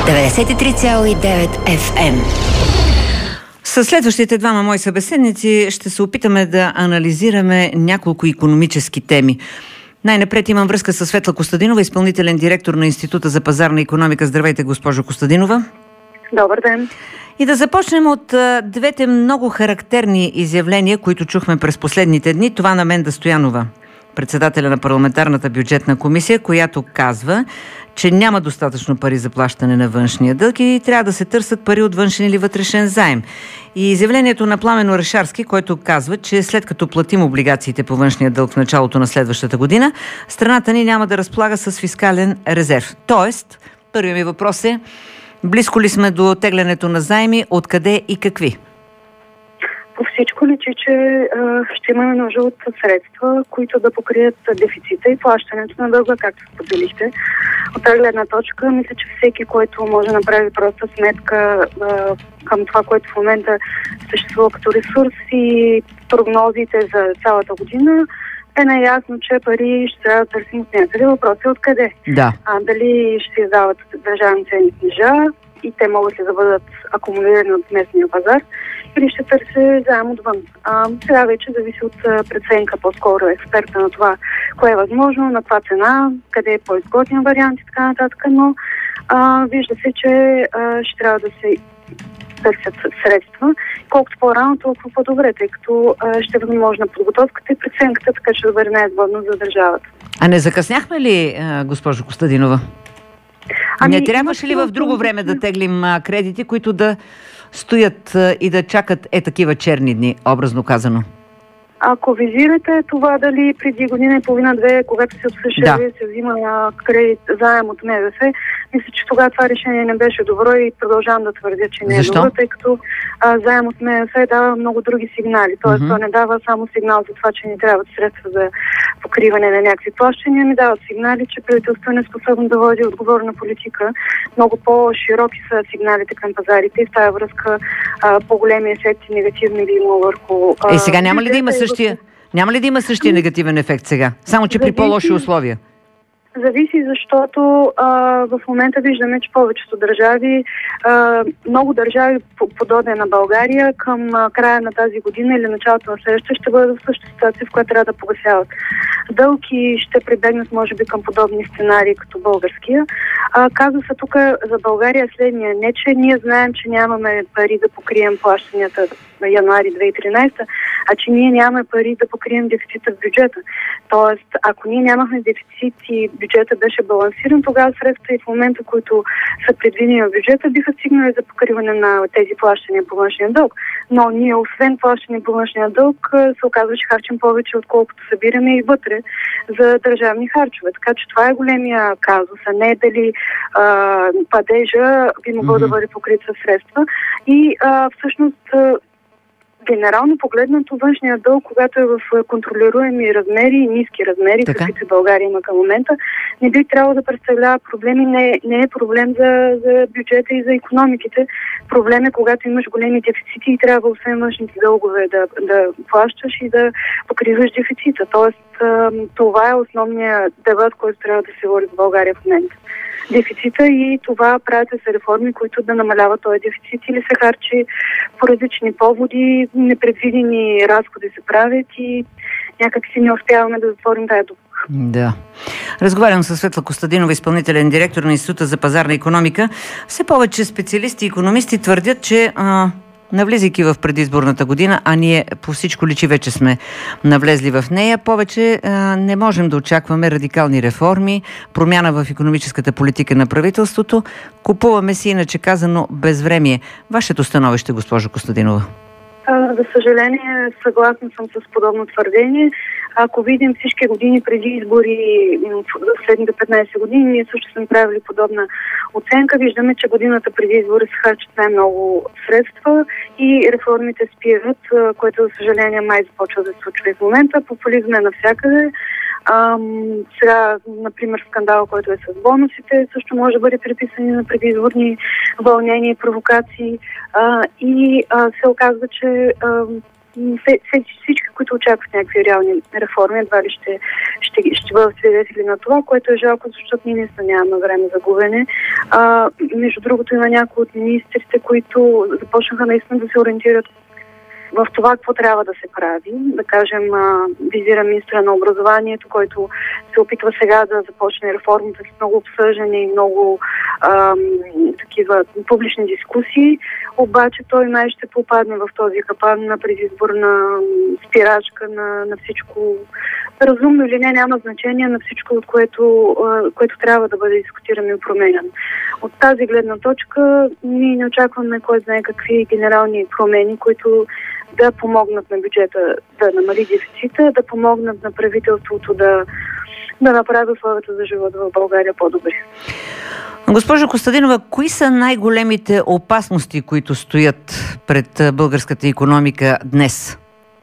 93,9 FM. Със следващите двама мои събеседници ще се опитаме да анализираме няколко икономически теми. Най-напред имам връзка с Светла Костадинова, изпълнителен директор на Института за пазарна икономика. Здравейте, госпожо Костадинова. Добър ден. И да започнем от двете много характерни изявления, които чухме през последните дни. Това на Менда Стоянова, председателя на парламентарната бюджетна комисия, която казва, че няма достатъчно пари за плащане на външния дълг и трябва да се търсят пари от външен или вътрешен заем. И изявлението на Пламен Орешарски, който казва, че след като платим облигациите по външния дълг в началото на следващата година, страната ни няма да разполага с фискален резерв. Тоест, първият ми въпрос е: близко ли сме до теглянето на заеми, откъде и какви? По всичко личи, че ще имаме нужда от средства, които да покрият дефицита и плащането на дълга, както споделихте. От тази гледна точка, мисля, че всеки, който може да направи проста сметка към това, което в момента съществува като ресурс и прогнозите за цялата година, е наясно, че пари ще трябва да търсим от някъде. Въпросът е откъде. Да. Дали ще издават държавни ценни книжа и те могат ли да бъдат акумулирани от местния пазар, или ще търси заем отвън. Сега вече зависи от преценка, по-скоро експерта на това, кое е възможно, на каква цена, къде е по-изгоден вариант и така нататък, но вижда се, че ще трябва да се търсят средства. Колкото по-рано, толкова по-добре, тъй като ще е възможна подготовката и преценката, така че да бъде най-изгодно за държавата. А не закъсняхме ли, госпожо Костадинова? Не трябваше ли в друго време да теглим кредити, които да стоят и да чакат такива черни дни, образно казано? Ако визирате това дали преди година и половина-две, когато се обсъжда и се взима кредит, заем от МВФ, мисля, че тогава това решение не беше добро и продължавам да твърдя, че не е добро, тъй като заем от МВФ дава много други сигнали. Тоест, то не дава само сигнал за това, че ни трябват средства за покриване на някакви плащания, ми дават сигнали, че правителството е неспособно да води отговорна политика. Много по-широки са сигналите към пазарите и в тази връзка по-големи ефекти негативни би имало върху... сега няма ли да има същия негативен ефект сега? Само, че при по-лоши условия. Зависи, защото в момента виждаме, че повечето държави, много държави подобни на България, към края на тази година или началото на следващата ще бъдат в същата ситуация, в която трябва да погасяват дълг и ще прибегнат, може би, към подобни сценарии като българския. Казва се тук за България следния: не, че ние знаем, че нямаме пари да покрием плащанията на януари 2013, а че ние нямаме пари да покрием дефицита в бюджета. Тоест, ако ние нямахме дефицит и бюджета беше балансиран, тогава средства и в момента, които са предвидени в бюджета, биха стигнали за покриване на тези плащания по външния дълг. Но ние, освен плащане по външния дълг, се оказва, че харчим повече, отколкото събираме и вътре за държавни харчове. Така че това е големия казус, а не дали падежа би могъл да бъде покрит със средства. И всъщност генерално погледнато, външния дълг, когато е в контролируеми размери и ниски размери, каквито България има към момента, не би трябвало да представлява проблеми. Не е проблем за бюджета и за икономиките. Проблем е, когато имаш големи дефицити и трябва освен външните дългове да плащаш и да покриваш дефицита. Тоест, това е основният дебат, който трябва да се води в България в момента. Дефицита и това правят се реформи, които да намаляват този дефицит, или се харчи по различни поводи, непредвидени разходи се правят и някак си не успяваме да затворим тази дупка. Да. Разговарям с Светла Костадинова, изпълнителен директор на Института за пазарна икономика. Все повече специалисти и икономисти твърдят, че навлизайки в предизборната година, а ние по всичко личи вече сме навлезли в нея, повече не можем да очакваме радикални реформи, промяна в икономическата политика на правителството. Купуваме си, иначе казано, безвремие. Вашето становище, госпожо Костадинова? За съжаление, съгласна съм с подобно твърдение. Ако видим всички години преди избори, в следните 15 години, ние също сме правили подобна оценка. Виждаме, че годината преди избори се харчат най-много средства и реформите спират, което, за съжаление, май започва да се случва и в момента. Популизм е навсякъде. Сега, например, скандал, който е с бонусите, също може да бъде приписани на предизборни вълнения и провокации. И се оказва, че всички, които очакват някакви реални реформи, едва ли ще бъдат свидетели на това, което е жалко, защото ние наистина нямаме време за губене. Между другото, има някои от министрите, които започнаха наистина да се ориентират в това какво трябва да се прави. Да кажем, визира министра на образованието, който се опитва сега да започне реформата с много обсъждане и много такива публични дискусии, обаче той най ще попадне в този капан на предизборна спирачка на всичко. Разумно или не, няма значение на всичко, от което трябва да бъде дискутирано и променено. От тази гледна точка ние не очакваме кой знае какви генерални промени, които да помогнат на бюджета да намали дефицита, да помогнат на правителството да направи условията за живот в България по-добри. Госпожо Костадинова, кои са най-големите опасности, които стоят пред българската икономика днес?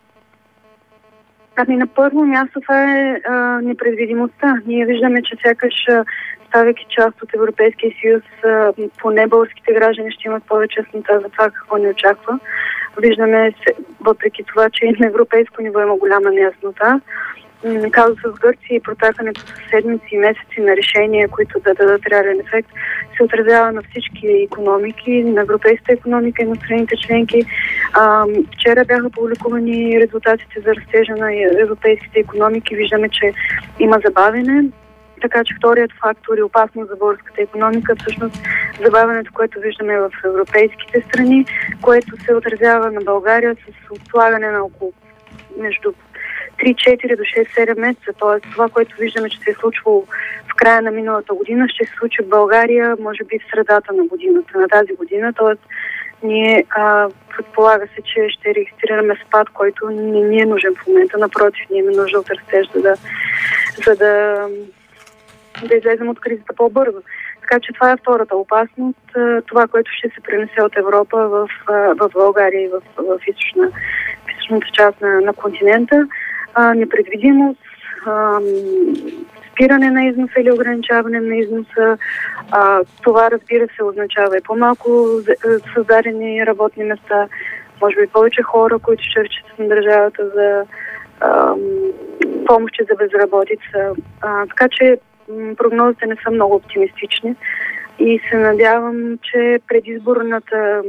На първо място това е непредвидимостта. Ние виждаме, че сякаш ставайки част от Европейския съюз, поне българските граждани ще имат повече яснота за това какво ни очаква. Виждаме, въпреки това, че и на европейско ниво има голяма неяснота. Казусът с Гърция и протакането с седмици и месеци на решения, които да дадат реален ефект, се отразява на всички икономики, на европейската икономика и на страните членки. Вчера бяха публикувани резултатите за растежа на европейските икономики. Виждаме, че има забавене. Така че вторият фактор е опасно за българската икономика. Всъщност забавянето, което виждаме в европейските страни, което се отразява на България с отлагане на около между 3-4 до 6-7 месеца. Т.е. това, което виждаме, че се е случвало в края на миналата година, ще се случи в България, може би в средата на годината, на тази година. Т.е. ние предполага се, че ще регистрираме спад, който не ни е нужен в момента. Напротив, ние имаме нужда от растеж, за да излезем от кризата по-бързо. Така че това е втората опасност. Това, което ще се пренесе от Европа в България и в източната част на континента. Непредвидимост, спиране на износа или ограничаване на износа. Това, разбира се, означава и по-малко създадени работни места, може би повече хора, които ще разчитат на държавата за помощи за безработица. Така че прогнозите не са много оптимистични и се надявам, че предизборната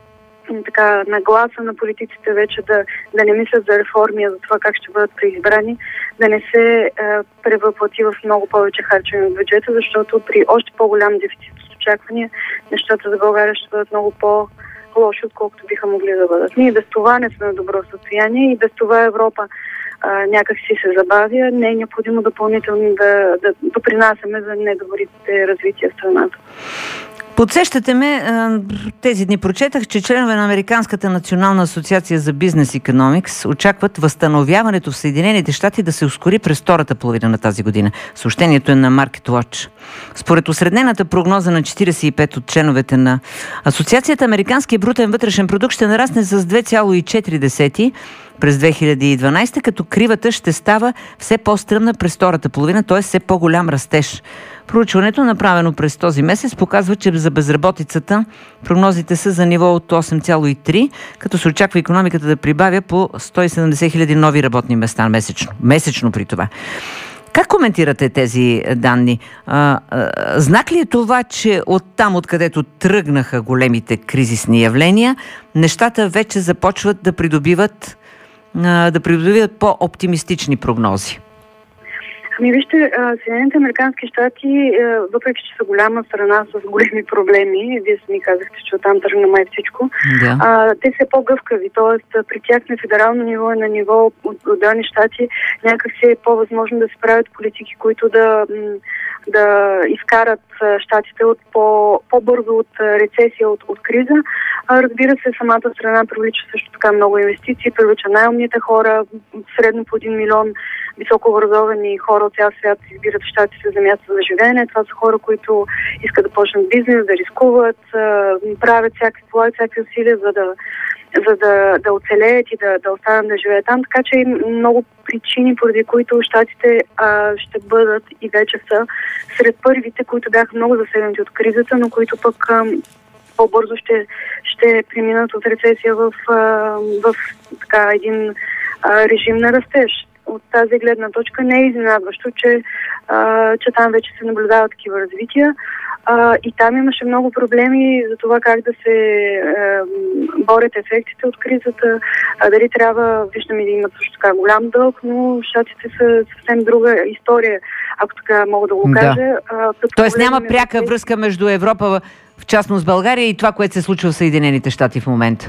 нагласа на политиците вече да не мислят за реформи, а за това как ще бъдат преизбрани, да не се превъплати в много повече харчене от бюджета, защото при още по-голям дефицит от очаквания нещата за България ще бъдат много по-лоши, отколкото биха могли да бъдат. Ние без това не сме на добро състояние и без това Европа някак си се забавя. Не е необходимо допълнително да допринасяме за недобрите развития в страната. Подсещате ме, тези дни прочетах, че членове на Американската национална асоциация за бизнес Economics очакват възстановяването в Съединените щати да се ускори през втората половина на тази година. Съобщението е на Market Watch. Според осреднената прогноза на 45 от членовете на асоциацията, американският брутен вътрешен продукт ще нарасне с 2,4 през 2012, като кривата ще става все по-стръмна през втората половина, т.е. все по-голям растеж. Проучването, направено през този месец, показва, че за безработицата прогнозите са за ниво от 8,3, като се очаква икономиката да прибавя по 170 хиляди нови работни места месечно. Месечно при това. Как коментирате тези данни? Знак ли е това, че оттам, откъдето тръгнаха големите кризисни явления, нещата вече започват да придобиват по-оптимистични прогнози? Вижте, Съединените американски щати, въпреки че са голяма страна с големи проблеми, вие сами казахте, че оттам тръгна май всичко, те са по-гъвкави, т.е. при тях на федерално ниво и на ниво отделни щати някак си е по-възможно да се правят политики, които да изкарат щатите от по-бързо от рецесия, от криза. Разбира се, самата страна привлича също така много инвестиции, привлича най-умните хора, средно по 1 милион високообразовани хора от цял свят избират щатите за място за живеене. Това са хора, които искат да почнат бизнес, да рискуват, правят всякакви усилия, за да оцелеят и да останат да живеят там. Така че много причини, поради които щатите ще бъдат и вече са сред първите, които бяха много засегнати от кризата, но които пък по-бързо ще преминат от рецесия в така един режим на растеж. От тази гледна точка не е изненадващо, че там вече се наблюдават такива развития. И там имаше много проблеми за това как да се борят ефектите от кризата. Дали трябва, виждаме да имат също така голям дълг, но щатите са съвсем друга история, ако така мога да го кажа. Тоест няма пряка връзка между Европа, в частност България, и това, което се случва в Съединените щати в момента.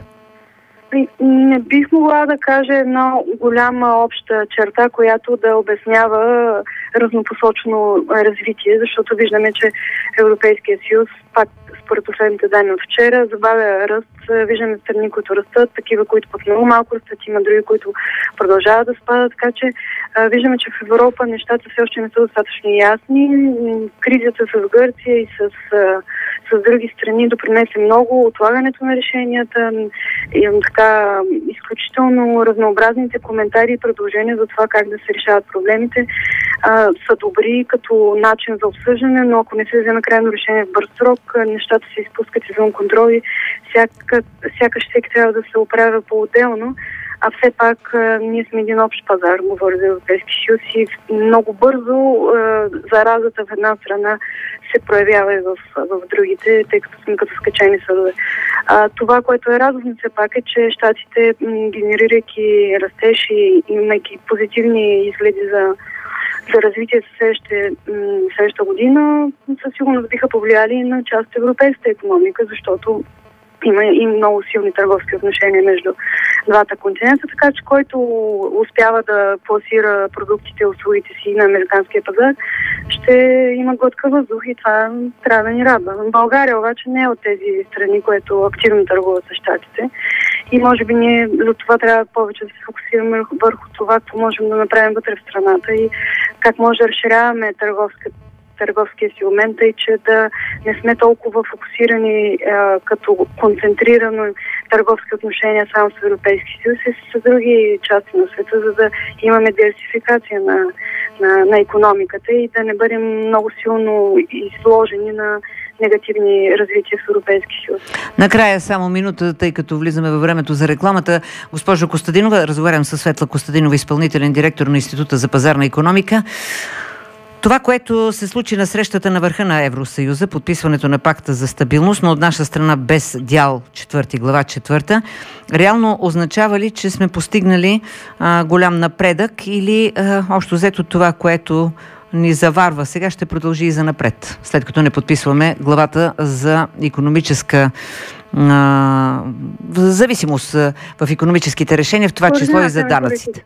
Не бих могла да кажа една голяма обща черта, която да обяснява разнопосочно развитие, защото виждаме, че Европейския съюз, пак според последните данни от вчера, забавя ръст. Виждаме страни, които растат, такива, които пък много малко растат, има други, които продължават да спадат, така че виждаме, че в Европа нещата все още не са достатъчно ясни. Кризата с Гърция и с други страни допринесе много. Отлагането на решенията, така изключително разнообразните коментари и предложения за това как да се решават проблемите са добри като начин за обсъждане, но ако не се вземе крайно решение в бърз срок, нещата се изпускат извън контрол и сякаш всеки трябва да се оправя по-отделно. А все пак ние сме един общ пазар, говоря за Европейски съюз, и много бързо заразата в една страна се проявява и в другите, тъй като сме като скачени съдове. Това, което е радостно все пак, е, че щатите, генерирайки растеж и имайки позитивни изгледи за развитие следващата година, със сигурност биха повлияли на част от европейската икономика, защото има и много силни търговски отношения между двата континента, така че който успява да пласира продуктите и услугите си на американския пазар, ще има глътка въздух и това трябва да ни радва. България обаче не е от тези страни, които активно търгуват с щатите и може би ние за това трябва повече да се фокусираме върху това, какво можем да направим вътре в страната и как може да разширяваме търговския си момент, и че да не сме толкова фокусирани като концентрирано търговски отношения само с Европейски съюз и с други части на света, за да имаме диверсификация на икономиката и да не бъдем много силно изложени на негативни развития в Европейски съюз. Накрая само минута, тъй като влизаме във времето за рекламата. Госпожо Костадинова, разговарям с Светла Костадинова, изпълнителен директор на Института за пазарна икономика. Това, което се случи на срещата на върха на Евросъюза, подписването на пакта за стабилност, но от наша страна без дял 4, глава 4, реално означава ли, че сме постигнали голям напредък или общо взето това, което ни заварва сега, ще продължи и за напред, след като не подписваме главата за икономическа зависимост в икономическите решения, в това число и за данъците?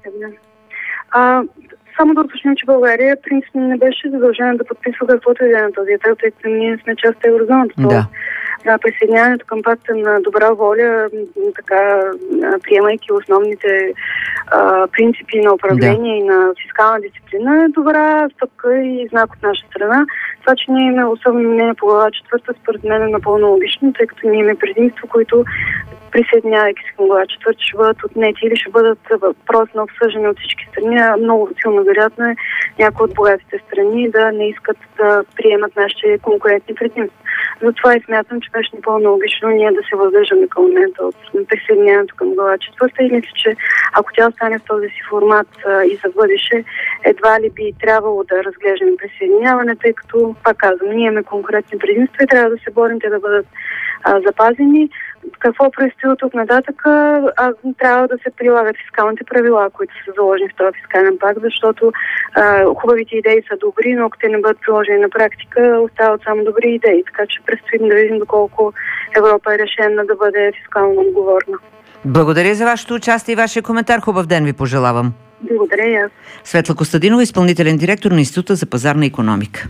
Само да уточним, че България принципно не беше задължена да подписва каквото и да на този етап, тъй като ние сме част от еврозоната. Да. Присъединяването към пакта на добра воля, така приемайки основните принципи на управление и на фискална дисциплина, е добра стъпка и знак от наша страна. Това, че ние имаме особено мнение по глава 4, според мен е напълно логично, тъй като ние имаме предимство, които присъединявайки се към глава 4 ще бъдат отнети или ще бъдат въпрос на обсъждане от всички страни. Много силно вероятно е някои от богатите страни да не искат да приемат нашите конкурентни предимства. Затова и смятам, че беше напълно логично ние да се въздържаме към момента от присъединяването към глава 4 и мисля, че ако тя остане в този си формат и за бъдеще, едва ли би трябвало да разглеждаме присъединяване, тъй като, пак казвам, ние имаме конкурентни предимства и трябва да се борим те да бъдат запазени. Какво предстои от тук нататък? Трябва да се прилагат фискалните правила, които са заложени в този фискален пакт, защото хубавите идеи са добри, но ако те не бъдат приложени на практика, остават само добри идеи. Така че предстои да видим доколко Европа е решена да бъде фискално отговорна. Благодаря за вашето участие и вашия коментар. Хубав ден ви пожелавам. Благодаря и аз. Светла Костадинова, изпълнителен директор на Института за пазарна икономика.